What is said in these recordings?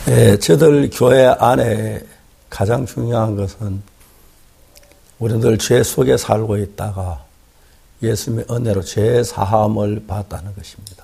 저들 교회 안에 가장 중요한 것은 우리들 죄 속에 살고 있다가 예수님의 은혜로 죄 사함을 받았다는 것입니다.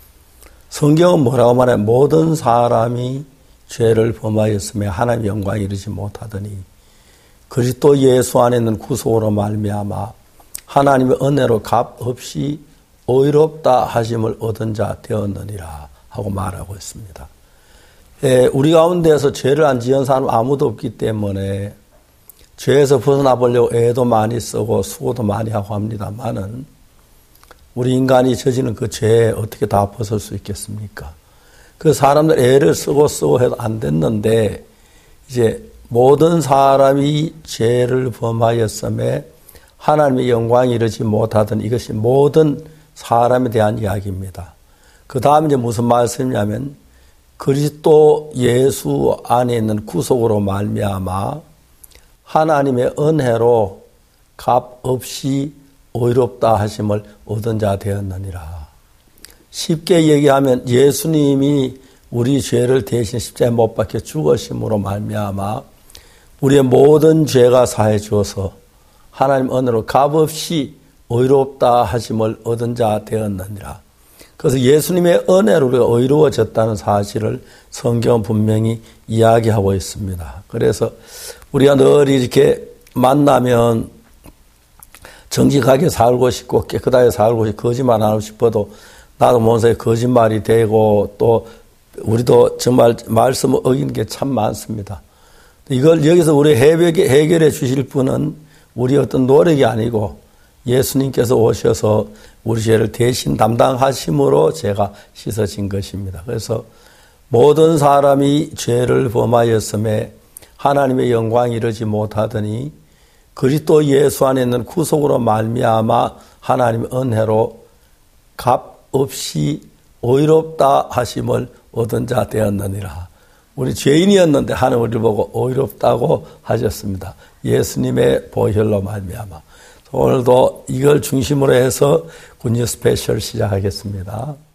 성경은 뭐라고 말해? 모든 사람이 죄를 범하였으며 하나님의 영광에 이르지 못하더니 그리스도 예수 안에 있는 구속으로 말미암아 하나님의 은혜로 값없이 의롭다 하심을 얻은 자 되었느니라 하고 말하고 있습니다. 우리 가운데서 죄를 안 지은 사람 아무도 없기 때문에 죄에서 벗어나 보려고 애도 많이 쓰고 수고도 많이 하고 합니다만은 우리 인간이 저지른 그 죄에 어떻게 다 벗을 수 있겠습니까? 그 사람들 애를 쓰고 해도 안 됐는데 이제 모든 사람이 죄를 범하였음에 하나님의 영광에 이르지 못하던 이것이 모든 사람에 대한 이야기입니다. 그 다음 이제 무슨 말씀이냐면 그리스도 예수 안에 있는 구속으로 말미암아 하나님의 은혜로 값없이 의롭다 하심을 얻은 자 되었느니라. 쉽게 얘기하면 예수님이 우리 죄를 대신 십자가에 못 박혀 죽으심으로 말미암아 우리의 모든 죄가 사해 주어서 하나님 은혜로 값없이 의롭다 하심을 얻은 자 되었느니라. 그래서 예수님의 은혜로 우리가 의로워졌다는 사실을 성경은 분명히 이야기하고 있습니다. 그래서 우리가 늘 이렇게 만나면 정직하게 살고 싶고 깨끗하게 살고 싶고 거짓말 안 하고 싶어도 나도 모르게 거짓말이 되고 또 우리도 정말 말씀을 어기는 게 참 많습니다. 이걸 여기서 우리 해결해 주실 분은 우리 어떤 노력이 아니고 예수님께서 오셔서 우리 죄를 대신 담당하심으로 죄가 씻어진 것입니다. 그래서 모든 사람이 죄를 범하였음에 하나님의 영광에 이르지 못하더니 그리스도 예수 안에 있는 구속으로 말미암아 하나님의 은혜로 값없이 의롭다 하심을 얻은 자 되었느니라. 우리 죄인이었는데 하나님 우리를 보고 의롭다고 하셨습니다. 예수님의 보혈로 말미암아. 오늘도 이걸 중심으로 해서 굿뉴스 스페셜 시작하겠습니다.